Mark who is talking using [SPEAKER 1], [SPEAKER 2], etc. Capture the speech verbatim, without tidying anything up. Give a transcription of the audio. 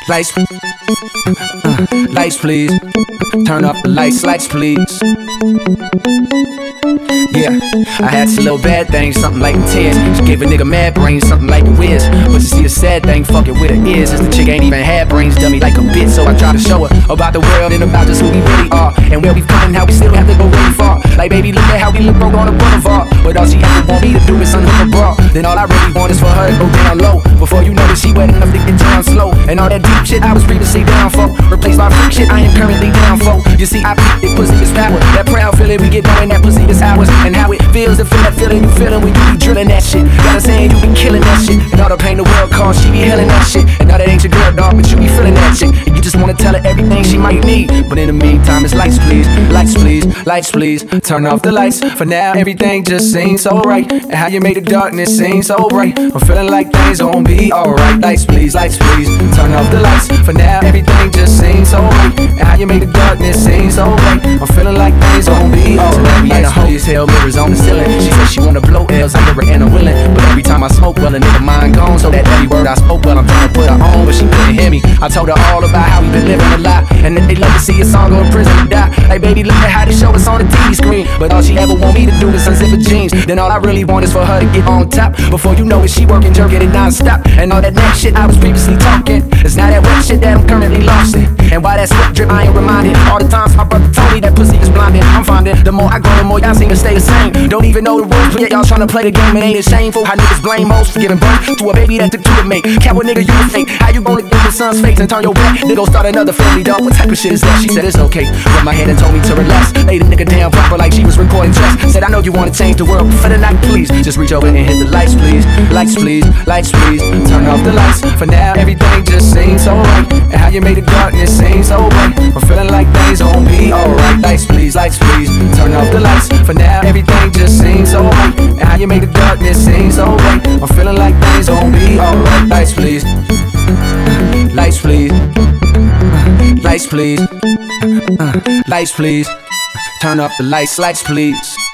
[SPEAKER 1] Lights, uh, lights please. Turn up the lights, lights please. Yeah, I had some little bad things, something like tears. She gave a nigga mad brains, something like the whiz. But you see the sad thing, fuck it with her ears. Is the chick ain't even had brains, dummy like a bitch. So I try to show her about the world and about just who we really are, and where we've come and how we still have to go really far. Like baby, look at how we look broke on the boulevard. But all she ever want me to do is unhook a bra. Then all I really want is for her to go down low. Before you know that she wet enough to get down slow. And all that deep shit I was previously down for, replaced by freak shit I am currently down for. You see, I picked it, pussy is power. That proud feeling we get knowing that pussy is ours. And how it feels to feel that feeling you feeling when you be drilling that shit. Got her saying you be killing that shit. And all the pain the world caused, she be healing that shit. And now that ain't your girl, dog, but you be feeling that shit. And you just wanna tell her everything she might need. But in the meantime, it's lights please, lights please, lights please. Turn off the lights, for now everything just seems so right. And how you made the darkness seem so bright, I'm feeling like things gon' be alright. Lights please, lights please, turn off the lights, for now everything just seems so right. And how you made the darkness seem so bright, I'm feeling like things gon' be alright. Lights please, hell mirrors on the ceiling. She said she wanna blow L's under her and I'm willing. But every time I smoke, well a nigga mind gone. So that every word I spoke, well I'm trying to put her on, but she couldn't hear me. I told her all about how we been living a lie, and that they love to see a song go in prison to die. Like baby, look at how they show us on the T V screen. But all she ever want me to do is unzip her jeans. Then all I really want is for her to get on top. Before you know it, she working, jerking it non-stop. And all that next shit I was previously talking, it's now that wet shit that I'm currently lost in. And why that sweat drip, I ain't reminded. All the times my brother told me that pussy is blinded. I'm finding the more I go, the more y'all seem to stay the same. Don't even know the rules, but yet y'all tryna play the game. It ain't it shameful how niggas blame hoes for giving birth to a baby that took two to make. Coward nigga, you a fake. How you gonna give your son's face and turn your back? They gon' start another family, dog. What type of shit is that? She said it's okay. Rubbed my head and told me to relax. Laid the nigga down proper like she was recording tracks. Said I know you wanna change the world, but for the night, please just reach over and hit the lights, please. Lights, please, lights, please. Turn off the lights. For now, everything just seems so right. And how you made the darkness seem so bright, I'm feeling like things gon' be alright. Lights, please, lights, please. Turn off the lights. For now, everything just seems so right. And how you made the darkness seem so bright, I'm feeling like things gon' be alright. Lights, please. Lights, please. Lights, please. Lights, please. Turn up the lights, lights, please.